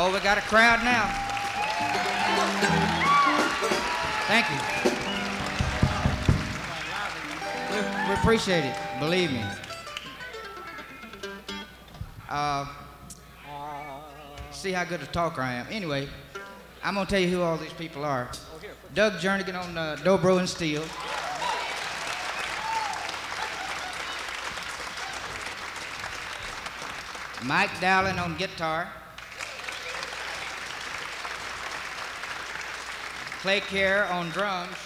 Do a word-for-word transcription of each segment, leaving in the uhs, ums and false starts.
Oh, we got a crowd now. Thank you. We, we appreciate it, believe me. Uh, see how good a talker I am. Anyway, I'm gonna tell you who all these people are. Doug Jernigan on uh, dobro and steel. Mike Dowling on guitar. Clay Kerr on drums.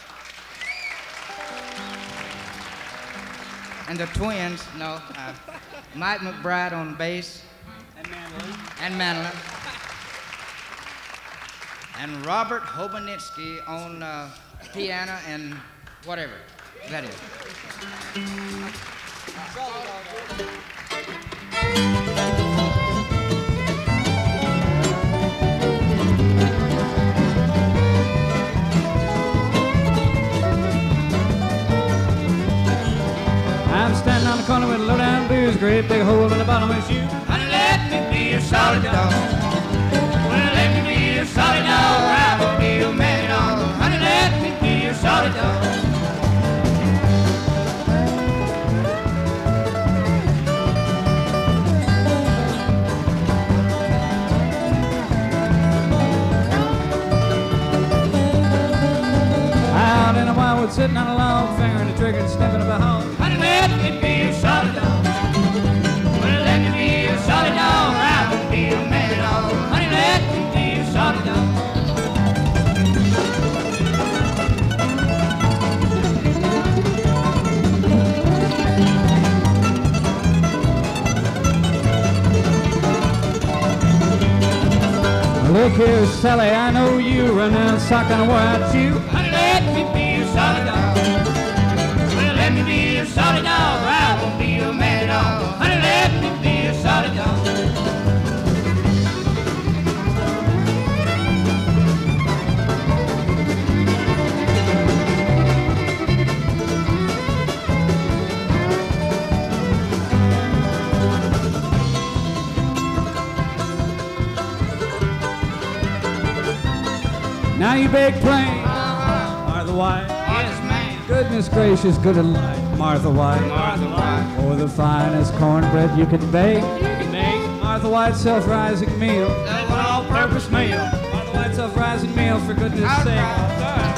And the twins, no, uh, Mike McBride on bass. And mandolin. And mandolin. And Robert Hobanitsky on uh, piano and whatever that is. I'm standing on the corner with a low-down blues, great big hole in the bottom of my shoe. Honey, let me be a solid dog. Well, let me be a solid dog. I will be a man dog. Honey, let me be a solid dog. Out in the wildwood, sitting on a log, fingering the trigger and sniffing up a hog. Honey, let me be a solid dog. Well, let me be a solid dog. I will be a man dog. Honey, let me be a solid dog. Look here, Sally, I know you run down sock on a wire shoe. Honey, let me be a solid dog. Well, let me be a solid dog. I won't be a man dog. Honey, let me be a solid dog. Now you big plain, Martha White. Yes, ma'am. Goodness gracious, good and light, Martha White. Martha White. Oh, the finest cornbread you can bake. You can make Martha White self-rising meal. an all-purpose meal. Martha White self-rising meal, for goodness All sake. right.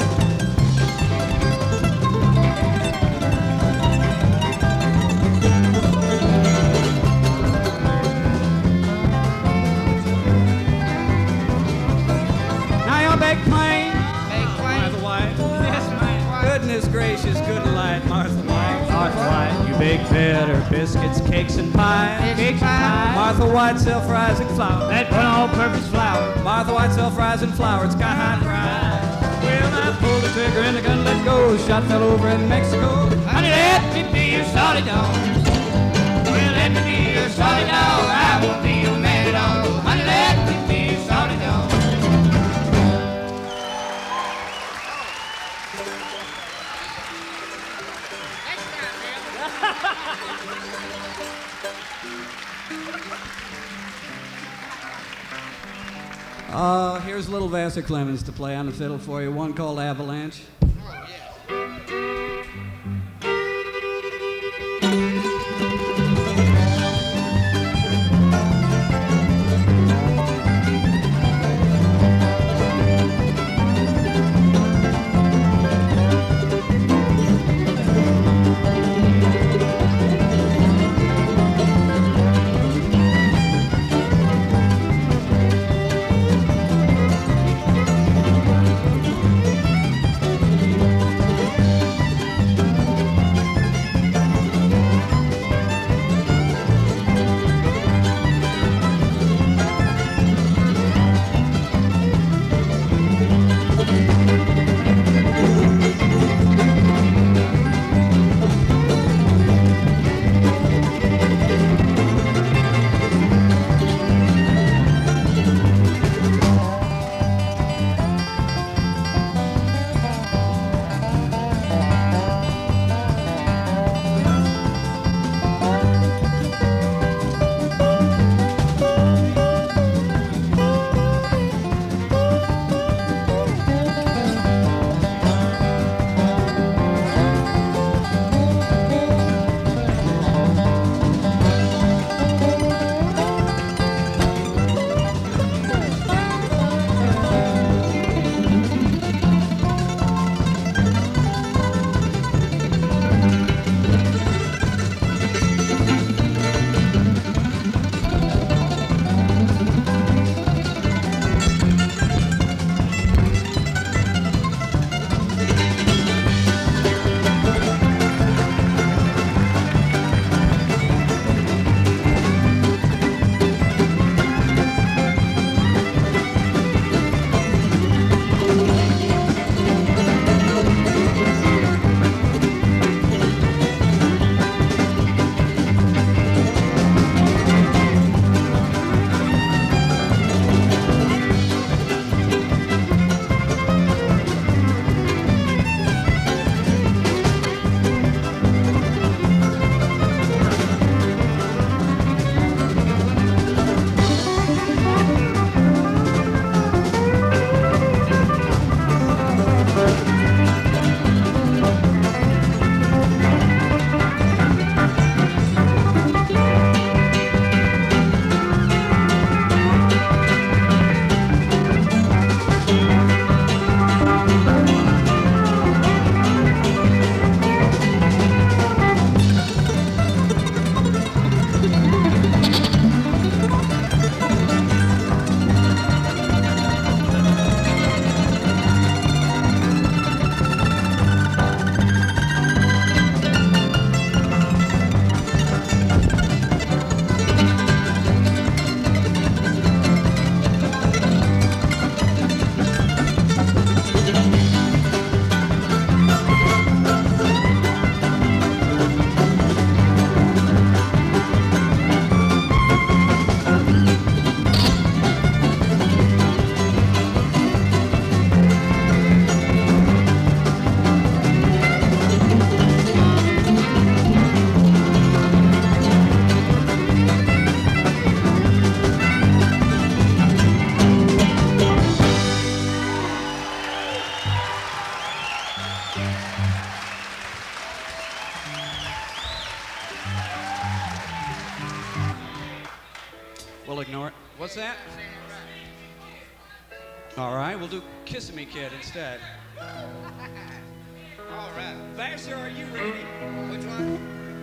Now you're big plain, Make Martha plain. White. Yes, ma'am. Goodness gracious, good and light, Martha White. Martha White, you bake better biscuits, cakes, and pies. Cakes and pies. Martha White self-rising flour. That all-purpose flour. Martha White self-rising flour, it's got high pride. Well, I pulled the trigger and the gun let go. Shot fell over in Mexico. Honey, let me be a solid dog. Well, let me be a solid dog. I won't be a man dog. Honey, let me be a solid dog. Uh, here's little Vassar Clemens to play on the fiddle for you, one called Avalanche. Ignore it. What's that? All right, we'll do Kissing Me Kid instead. All right. Vassar, are you ready? Which one?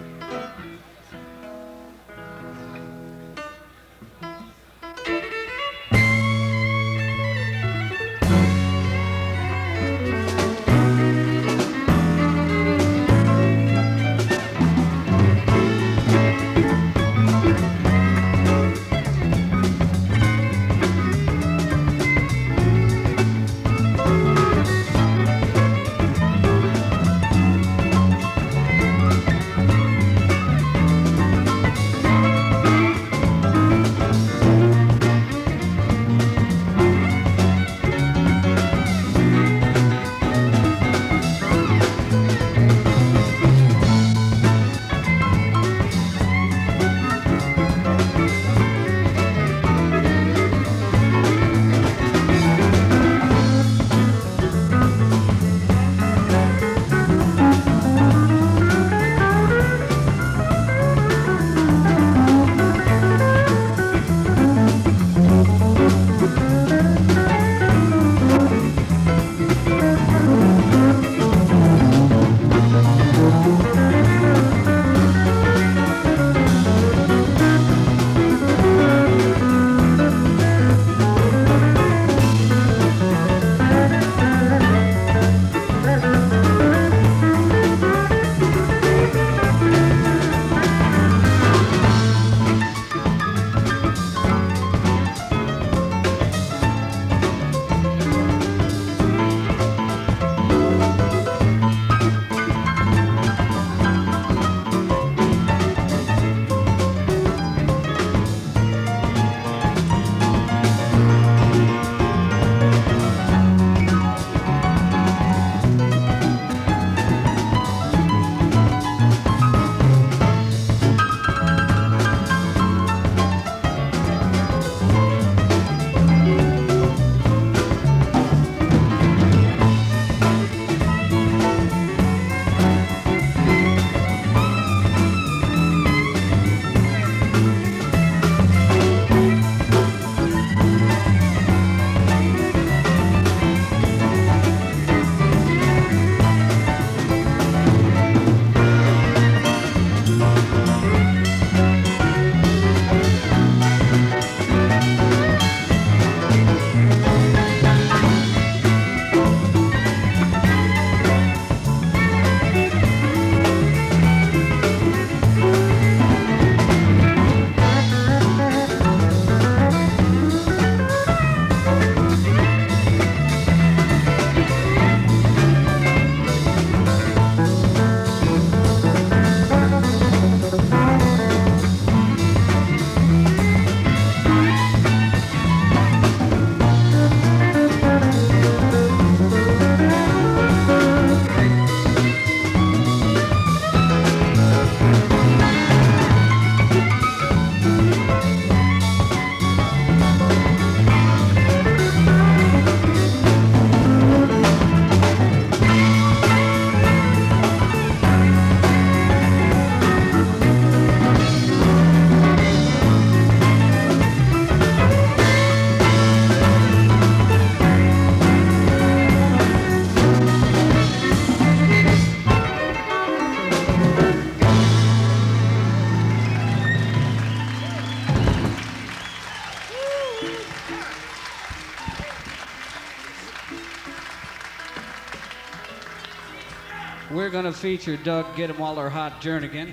We're going to feature Doug Get 'em While They're Hot Jernigan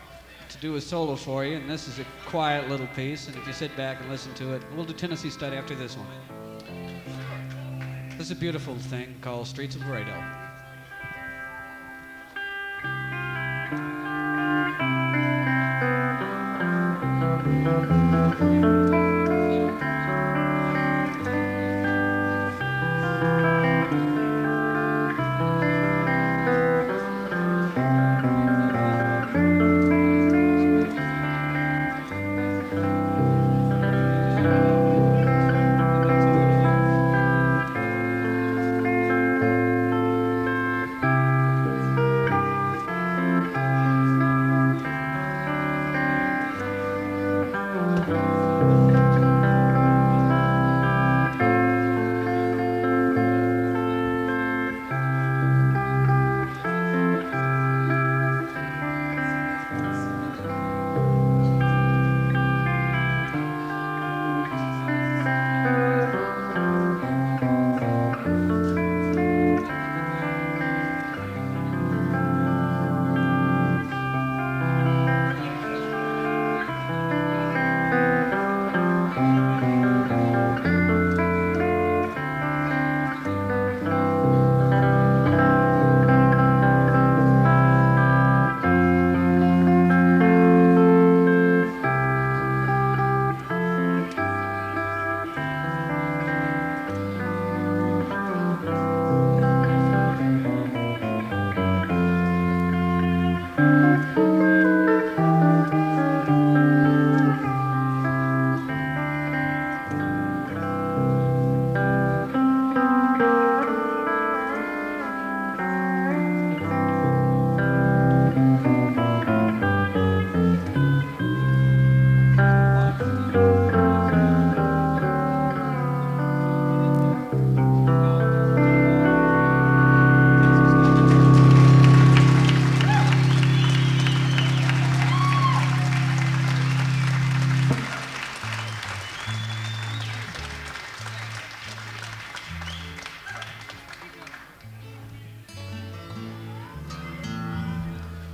to do a solo for you, and this is a quiet little piece, and if you sit back and listen to it, we'll do Tennessee Stud after this one. This is a beautiful thing called Streets of Laredo.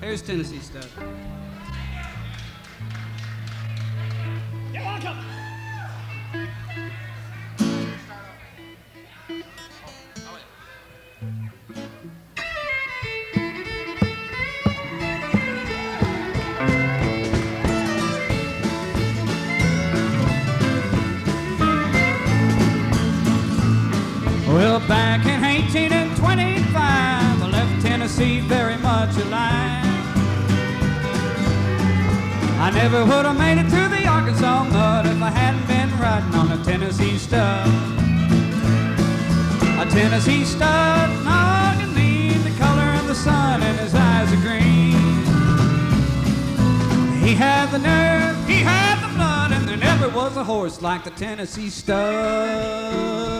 Here's Tennessee Stud. Well, back in eighteen twenty-five, I left Tennessee very much alive. I never would have made it through the Arkansas mud if I hadn't been riding on a Tennessee Stud. A Tennessee Stud, long and lean, the color of the sun, and his eyes are green. He had the nerve, he had the blood, and there never was a horse like the Tennessee Stud.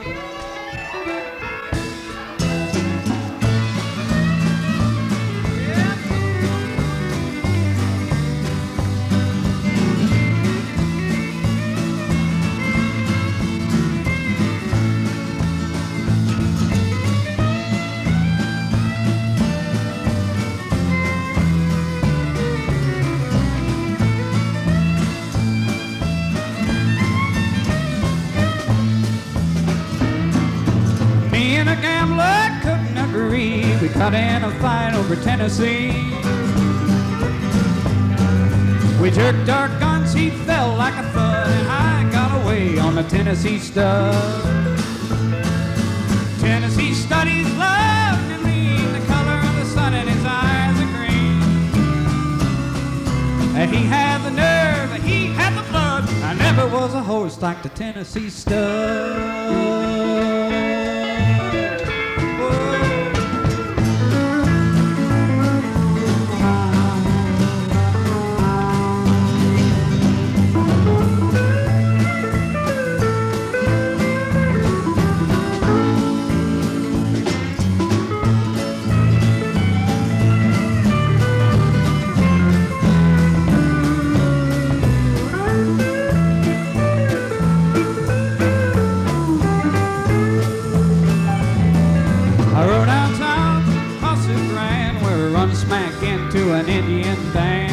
We got in a fight over Tennessee. We jerked our guns, he fell like a thud, and I got away on the Tennessee Stud. Tennessee Stud, he's loved and lean, the color of the sun, and his eyes are green. And he had the nerve, and he had the blood. I never was a horse like the Tennessee Stud. An Indian band,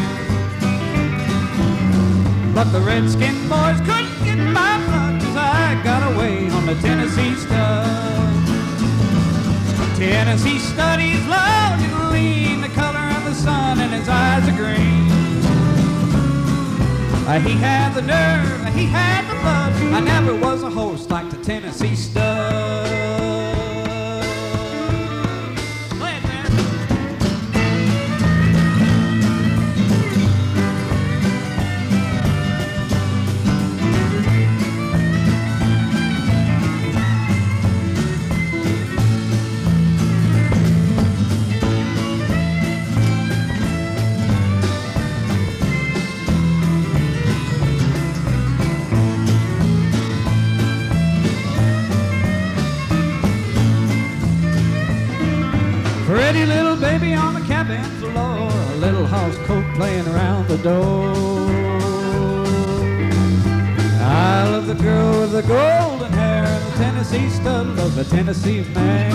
but the Redskin boys couldn't get my blood, 'cause I got away on the Tennessee Stud. Tennessee Stud, he's loud and lean, the color of the sun, and his eyes are green. Uh, he had the nerve, he had the blood. I never was a horse like the Tennessee Stud. Pretty little baby on the cabin floor, a little house coat playing around the door. I love the girl with the golden hair, the Tennessee Stud, love the Tennessee man.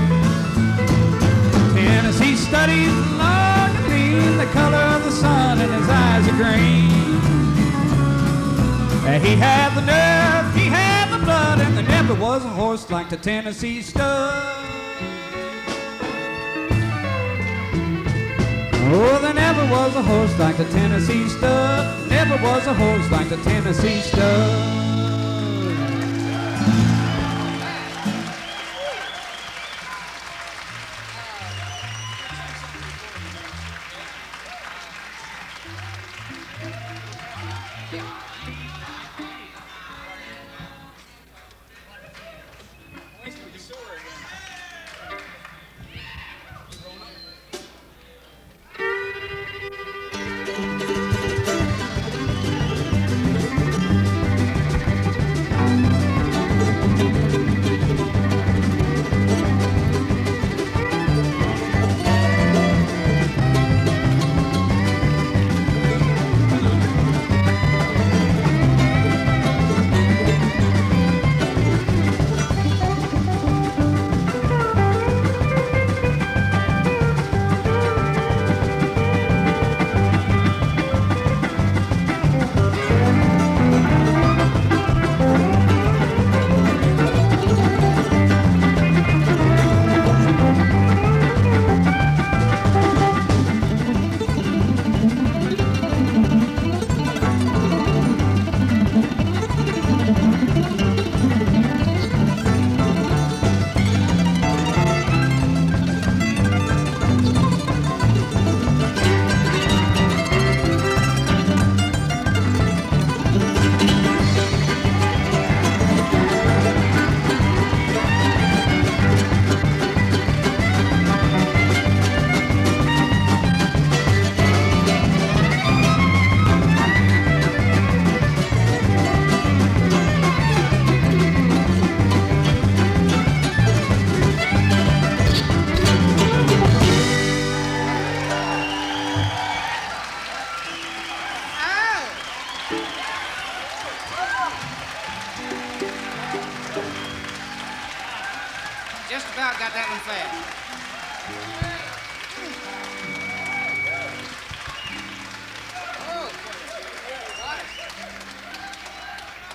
Tennessee Stud, he's long and lean, the color of the sun, and his eyes are green. And he had the nerve, he had the blood, and there never was a horse like the Tennessee Stud. Oh, there never was a horse like the Tennessee Stud. Never was a horse like the Tennessee Stud.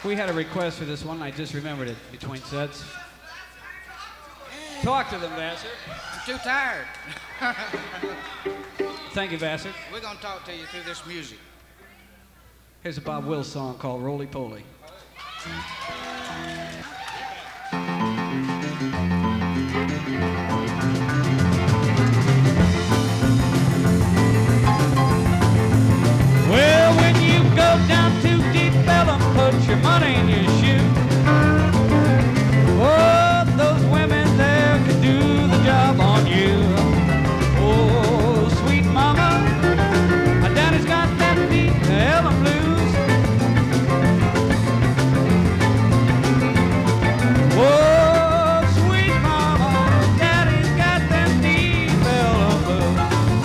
We had a request for this one. I just remembered it between sets. Talk to them, Vassar. I'm too tired. Thank you, Vassar. We're going to talk to you through this music. Here's a Bob Wills song called Roly Poly. Well, when you go down too deep, fella, put your money in your shoe. Oh, those women there can do the job on you. Oh, sweet mama, my daddy's got that deep Ellen blues. Oh, sweet mama, daddy's got that deep Ellen blues.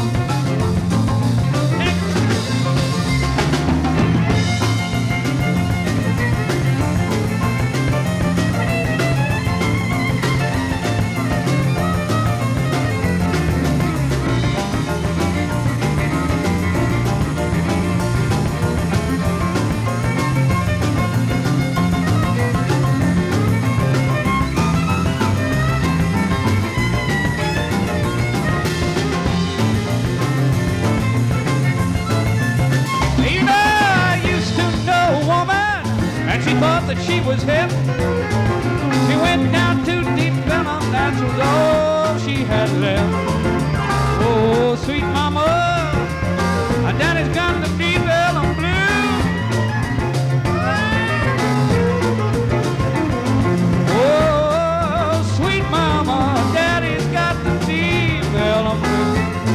You know, I used to know a woman, and she thought that she was hip. She went down too deep, and that was all she had left. Oh, sweet mama, my daddy's got the deep Ellen blues. Oh, sweet mama, daddy's got the deep Ellen blues.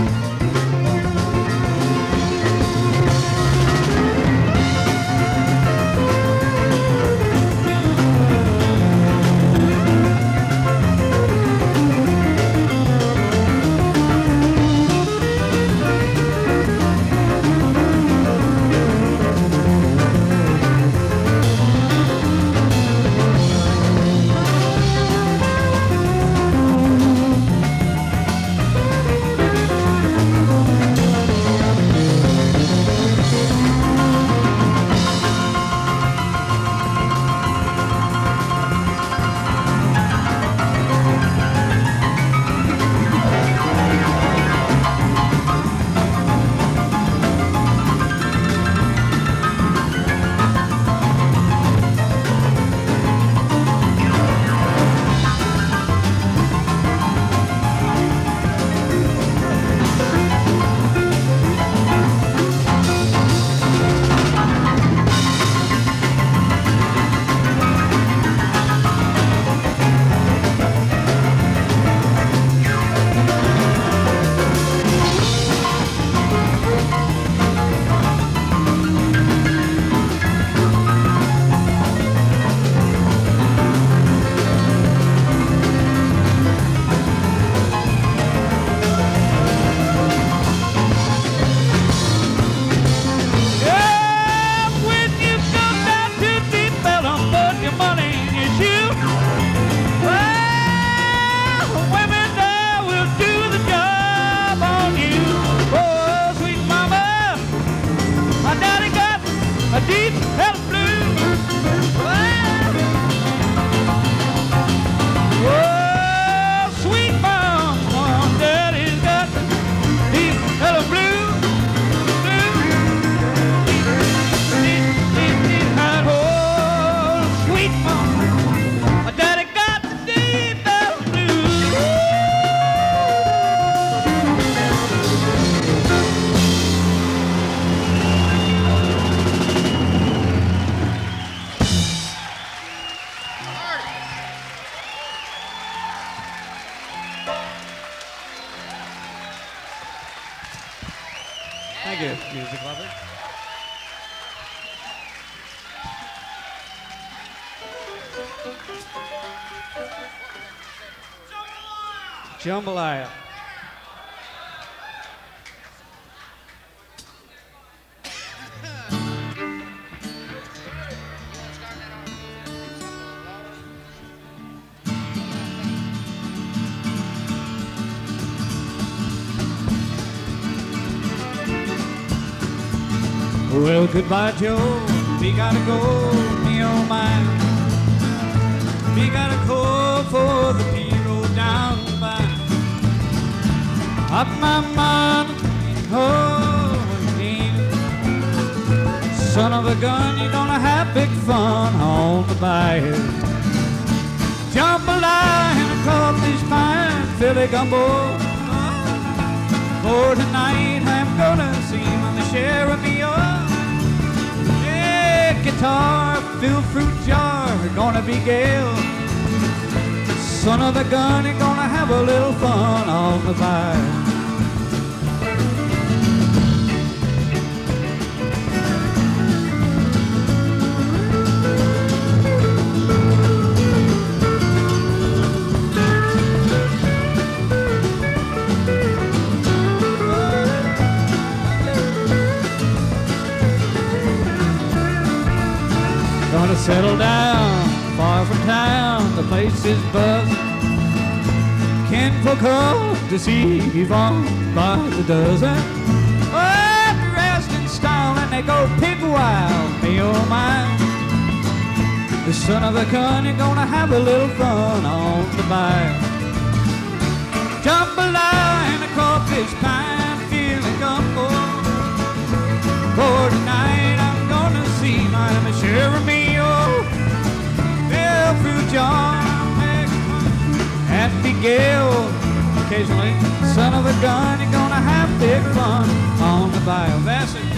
Yeah, when you go down too deep, fella, put your money in your shoe. Well, women there will do the job on you. Oh, sweet mama, my daddy got a deep Ellen blues. Oh, sweet mama, daddy's got the deep Ellen blues. Sweet mama, my daddy got the deep Ellen blues. Thank you, music lover. Jambalaya. Well, goodbye, Joe. We gotta go. Me don't mind. We got a call for the people down by. Up my mind, oh, again. Son of a gun, you're gonna have big fun on the bayou. Jambalaya and a coffee pine, Philly gumbo. For tonight I'm gonna see Mama share of me. Yeah, guitar, fill fruit jar, gonna be gale. Son of a gun, you're gonna have a little fun on the bayou. Gonna settle down, far from town, the place is buzzing. Kinfolk come to see Yvonne by the dozen. Oh, dressed in style and they go pig wild, me oh my. The son of a gun, you're gonna have a little fun on the bayou. Jambalaya and a crawfish pine, feeling gumbo. For tonight I'm gonna see my share of me. Fruit jar, happy gale. Occasionally, son of a gun, you're gonna have big fun on the bayou. That's it.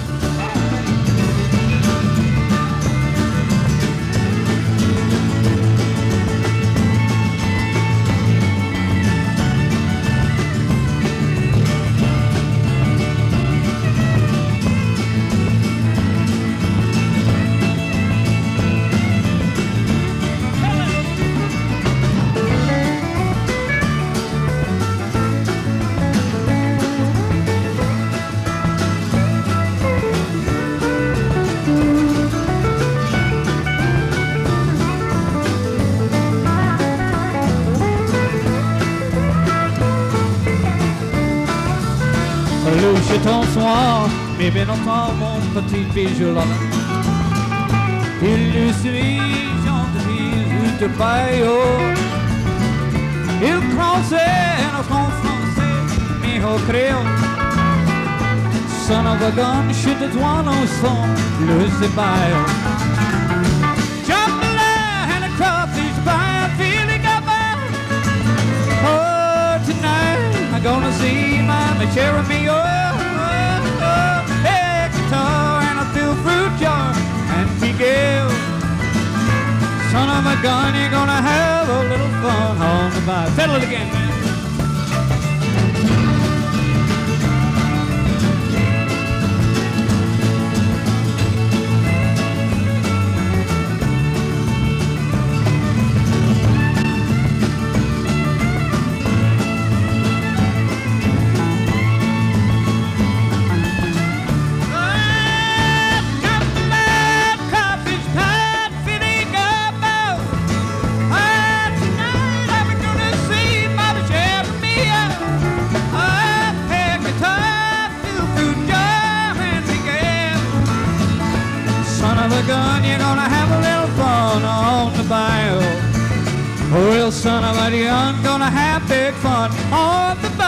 Louche ton soir, mais bien longtemps mon petit bijou là. Il lui suit, gentil, de baillot. Il croisait en français, mais au créole. Son of a gun, shoot the one on son, Lucy baillot. Jambalaya and a crawfish pie, feeling about. Oh, tonight I'm gonna see Mama Jeremy. Oh, oh, oh, hey, guitar and a fill fruit jar and Miguel. Son of a gun, you're gonna have a little fun on the bayou. Fiddle it again, man. Gun, you're gonna have a little fun on the bayou. Well, son of a gun, gonna have big fun on the bayou.